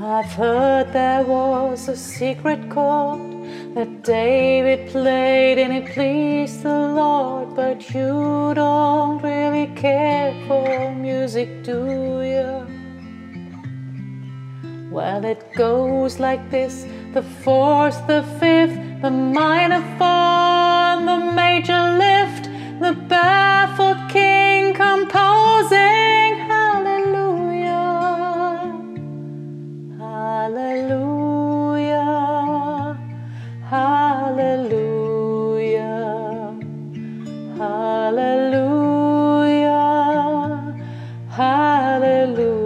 I've heard there was a secret chord that David played and it pleased the Lord, but you don't really care for music, do you? Well, it goes like this: the fourth, the fifth, the minor fall, the major lift, the barefoot king composing hallelujah, hallelujah, hallelujah, hallelujah, hallelujah.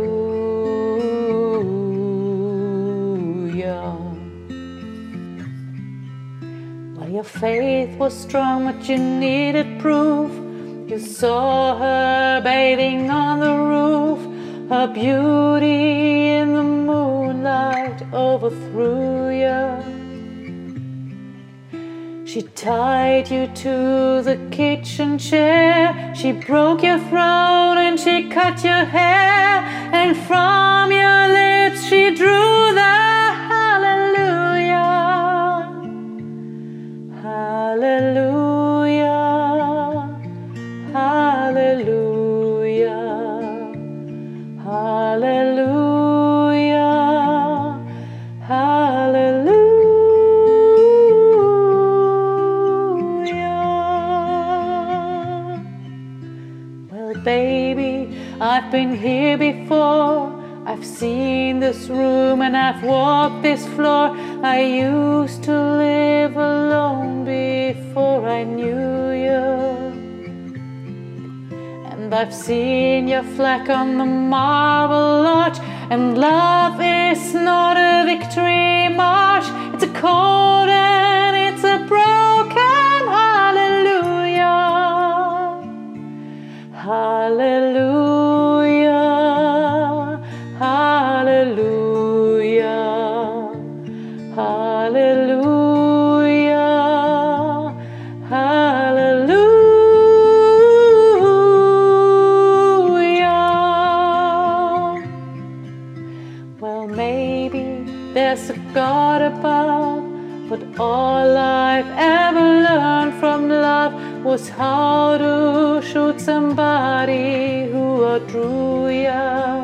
Well, your faith was strong, but you needed proof. You saw her bathing on the roof. Her beauty in the moonlight overthrew you. She tied you to the kitchen chair. She broke your throat and she cut your hair. And from your lips she drew the hallelujah, hallelujah, hallelujah, hallelujah, hallelujah. Well, baby, I've been here before. I've seen this room and I've walked this floor. I used to live alone before I knew you. And I've seen your flag on the marble arch. And love is not a victory march. It's a cold and it's a broken hallelujah, hallelujah, hallelujah, hallelujah, hallelujah. Well, maybe there's a God above, but all I've ever learned from love was how to shoot somebody who outdrew you.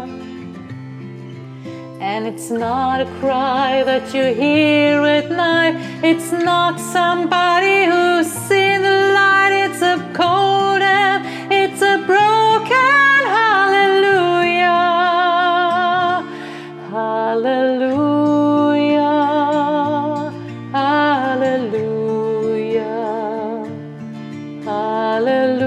And it's not a cry that you hear at night. It's not somebody who's seen the light. It's a cold and it's a broken hallelujah, hallelujah, hallelujah, hallelujah.